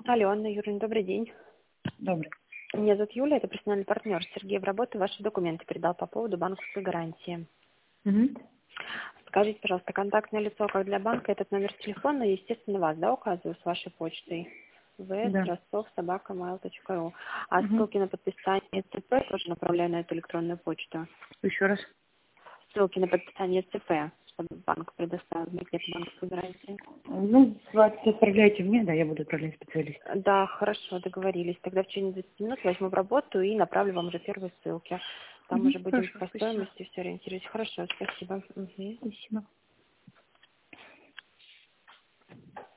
Алло, Анна Юрьевна, добрый день. Добрый. Меня зовут Юля, это профессиональный партнер. Сергей в работу ваши документы передал по поводу банковской гарантии. Мгм. Скажите, пожалуйста, контактное лицо как для банка, этот номер телефона, естественно, вас, да, указываю с вашей почтой? Да. vs@rostov@mail.ru. А Мгм. ссылки на подписание ЦП тоже направляю на эту электронную почту. Еще раз. Ссылки на подписание ЦП, чтобы банк предоставил для банковской гарантии. Ну, вы отправляйте мне, да, я буду отправлять специалист. Да, хорошо, договорились. Тогда в течение 20 минут возьму в работу и направлю вам уже первые ссылки. Там уже будем Хорошо, по спасибо. стоимости все ориентировать. Хорошо, спасибо. Мгм. Спасибо.